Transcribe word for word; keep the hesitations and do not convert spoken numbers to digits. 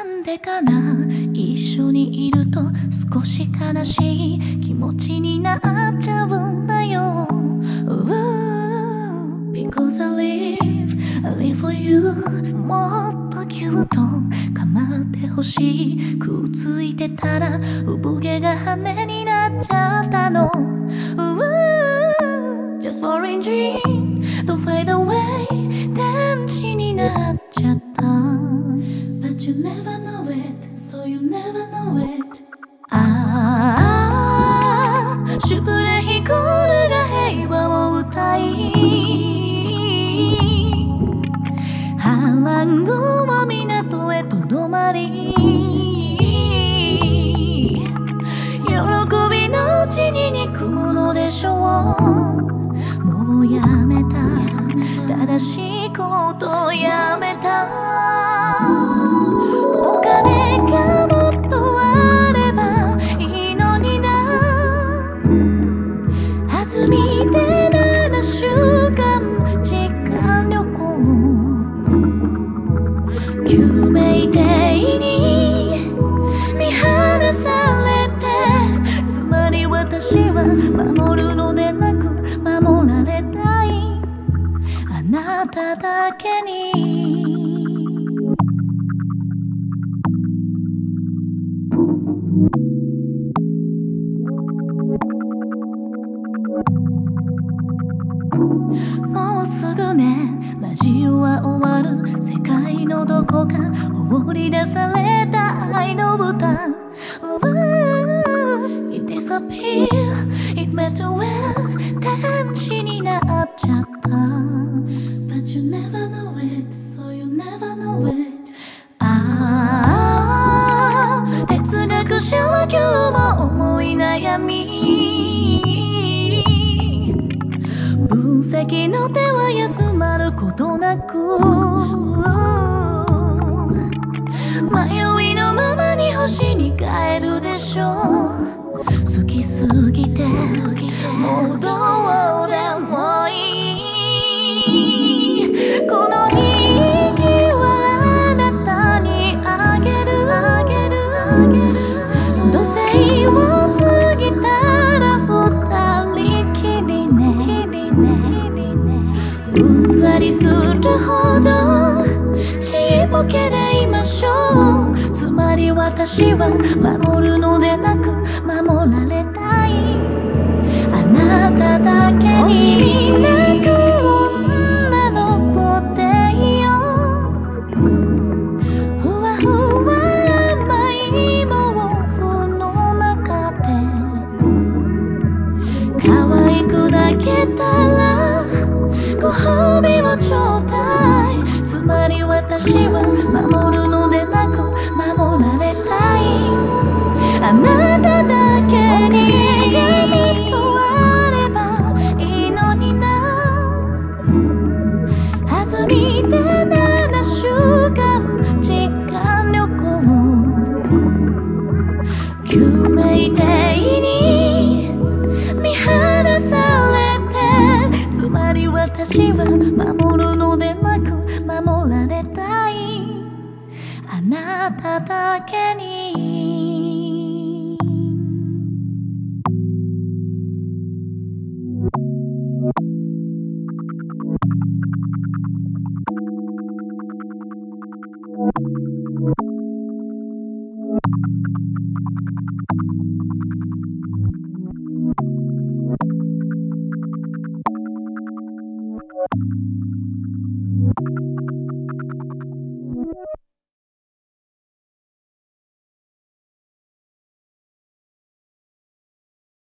なんでかな、一緒にいると少し悲しい気持ちになっちゃうんだよ。 Ooh, Because I live, I live for you。 もっとぎゅっと構ってほしい。くっついてたら産毛が羽になっちゃったの。 Ooh, Just for a dream, don't fade away。 天使になっちゃった。 But you never know it, so you never know it。 ああ、シュプレヒコールが平和を歌い、波乱後は港へとどまり、喜びのうちに憎むのでしょう。もうやめた、正しいことをやめた。お金がもっとあればいいのにな。弾みでななしゅうかん時間旅行、救命艇に見放されて、つまり私は守るのでなく守られたい、あなただけに。もうすぐね、ラジオは終わる。世界のどこか放り出された愛の歌。 Ooh, It disappears, it meant to well。 天使になっちゃった。 But you never know it, so you never know it。 ああ、哲学者は今日も思い悩み、分析の手は休まることなく、迷いのままに星に帰るでしょう。好きすぎてもうどうでもいい。この日記はあなたにあげる。土星を過ぎたら二人きりね。うんざりするほどちっぽけでいましょう。つまり私は守るのでなく守られたい、あなただけに。惜しみなく女の子でいよ。ふわふわ甘い毛布の中で可愛く抱けたらご褒美をちょうだい。つまり私は守るのでなく守られたい、あなただけに。お金がもっとあればいいのにな。弾みでななしゅうかん時間旅行、救命艇に見放されて、つまり私は守るのでなく守られたい、あなただけに。